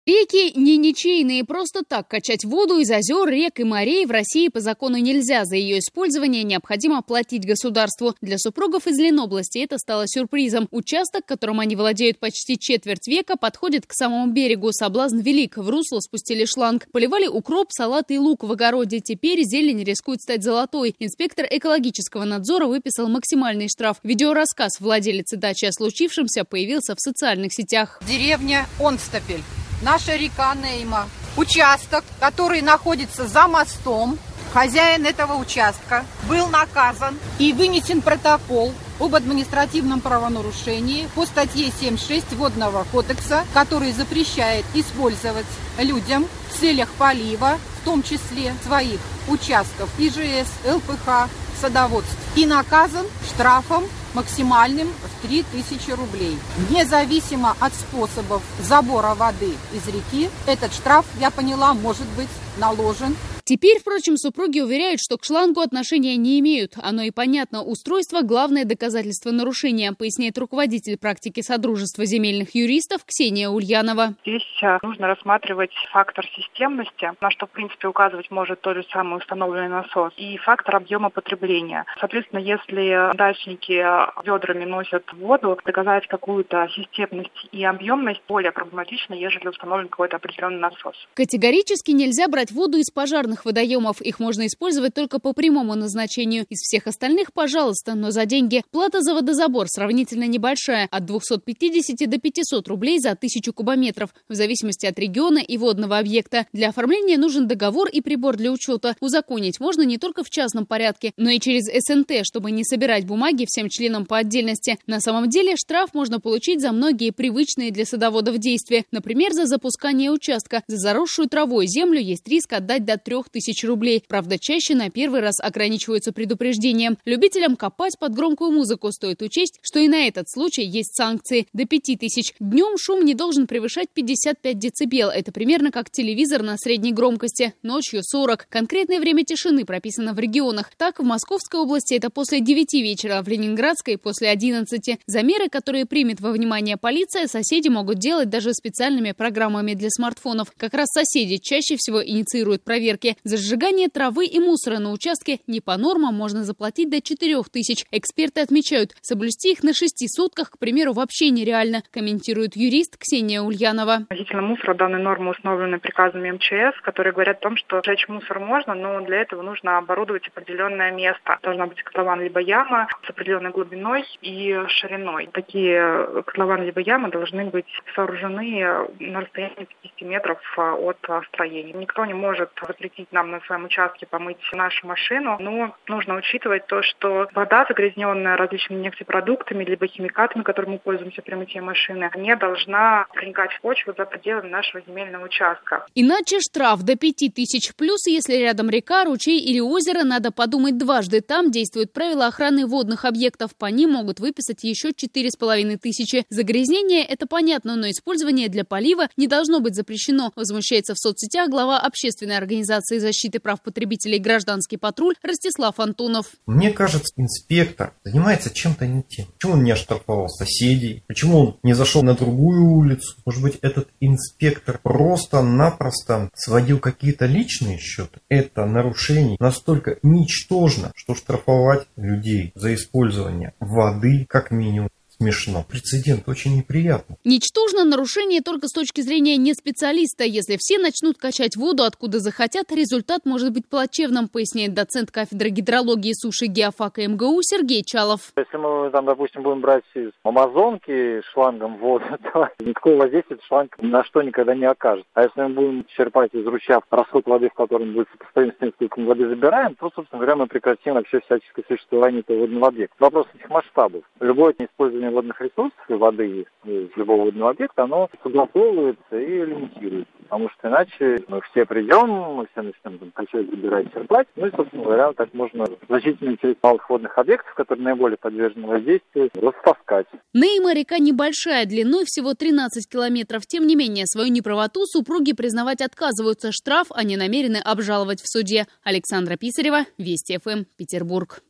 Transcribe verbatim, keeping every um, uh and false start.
Реки не ничейные. Просто так качать воду из озер, рек и морей в России по закону нельзя. За ее использование необходимо платить государству. Для супругов из Ленобласти это стало сюрпризом. Участок, которым они владеют почти четверть века, подходит к самому берегу. Соблазн велик. В русло спустили шланг. Поливали укроп, салат и лук в огороде. Теперь зелень рискует стать золотой. Инспектор экологического надзора выписал максимальный штраф. Видеорассказ владелицы дачи о случившемся появился в социальных сетях. Деревня Онстапель. Наша река Нейма. Участок, который находится за мостом. Хозяин этого участка был наказан и вынесен протокол об административном правонарушении по статье семьдесят шесть Водного кодекса, который запрещает использовать людям в целях полива, в том числе своих участков И Ж С, Л П Х, садоводств. И наказан штрафом максимальным в три тысячи рублей. Независимо от способов забора воды из реки, этот штраф, я поняла, может быть наложен. Теперь, впрочем, супруги уверяют, что к шлангу отношения не имеют. Оно и понятно, устройство – главное доказательство нарушения, поясняет руководитель практики Содружества земельных юристов Ксения Ульянова. Здесь нужно рассматривать фактор системности, на что, в принципе, указывать может тот же самый установленный насос, и фактор объема потребления. Соответственно, если дачники ведрами носят воду, доказать какую-то системность и объемность более проблематично, ежели установлен какой-то определенный насос. Категорически нельзя брать воду из пожарных водоемов. Их можно использовать только по прямому назначению. Из всех остальных, пожалуйста, но за деньги. Плата за водозабор сравнительно небольшая. От двухсот пятидесяти до пятисот рублей за тысячу кубометров. В зависимости от региона и водного объекта. Для оформления нужен договор и прибор для учета. Узаконить можно не только в частном порядке, но и через С Н Т, чтобы не собирать бумаги всем членам по отдельности. На самом деле штраф можно получить за многие привычные для садоводов действия. Например, за запускание участка. За заросшую травой землю есть риск отдать до трех тысяч рублей. Правда, чаще на первый раз ограничиваются предупреждением. Любителям копать под громкую музыку стоит учесть, что и на этот случай есть санкции. До пяти тысяч. Днем шум не должен превышать пятьдесят пять децибел. Это примерно как телевизор на средней громкости. Ночью сорок. Конкретное время тишины прописано в регионах. Так, в Московской области это после девяти вечера, а в Ленинградской после одиннадцати. Замеры, которые примет во внимание полиция, соседи могут делать даже специальными программами для смартфонов. Как раз соседи чаще всего инициируют проверки. За сжигание травы и мусора на участке не по нормам можно заплатить до четырех тысяч. Эксперты отмечают, соблюсти их на шести сутках, к примеру, вообще нереально, комментирует юрист Ксения Ульянова. Относительно мусора данные нормы установлены приказами М Ч С, которые говорят о том, что сжечь мусор можно, но для этого нужно оборудовать определенное место. Должна быть котлован либо яма с определенной глубиной и шириной. Такие котлован либо ямы должны быть сооружены на расстоянии пятидесяти метров от строения. Никто не может запретить нам на своем участке помыть нашу машину, но нужно учитывать то, что вода, загрязненная различными нефтепродуктами либо химикатами, которыми мы пользуемся при мытье машины, не должна проникать в почву за пределами нашего земельного участка. Иначе штраф до пяти тысяч. Плюс, если рядом река, ручей или озеро, надо подумать дважды. Там действуют правила охраны водных объектов. По ним могут выписать еще четыре с половиной тысячи. Загрязнение – это понятно, но использование для полива не должно быть запрещено. Возмущается в соцсетях глава общественной организации защиты прав потребителей «Гражданский патруль» Ростислав Антонов. Мне кажется, инспектор занимается чем-то не тем. Почему он не оштрафовал соседей? Почему он не зашел на другую улицу? Может быть, этот инспектор просто-напросто сводил какие-то личные счеты? Это нарушение настолько ничтожно, что штрафовать людей за использование воды как минимум смешно. Прецедент очень неприятный. Ничтожно нарушение только с точки зрения не специалиста. Если все начнут качать воду откуда захотят, результат может быть плачевным, поясняет доцент кафедры гидрологии, суши и геофака Эм Гэ У Сергей Чалов. Если мы, там, допустим, будем брать из Амазонки шлангом воду, то никакого воздействия этот шланг ни на что никогда не окажет. А если мы будем черпать из ручья расход воды, в котором будет сопоставим с тем, сколько мы воды забираем, то, собственно говоря, мы прекратим вообще всяческое существование этого водного объекта. Вопрос этих масштабов. Любое использование водных ресурсов и воды из любого водного объекта, оно согласовывается и лимитируется. Потому что иначе мы все придем, мы все начнем там, качать, забирать, черпать. Ну и, собственно говоря, так можно значительную часть малых водных объектов, которые наиболее подвержены воздействию, растаскать. Нейма река небольшая, длиной всего тринадцать километров. Тем не менее, свою неправоту супруги признавать отказываются. Штраф они намерены обжаловать в суде. Александра Писарева, Вести Эф Эм, Петербург.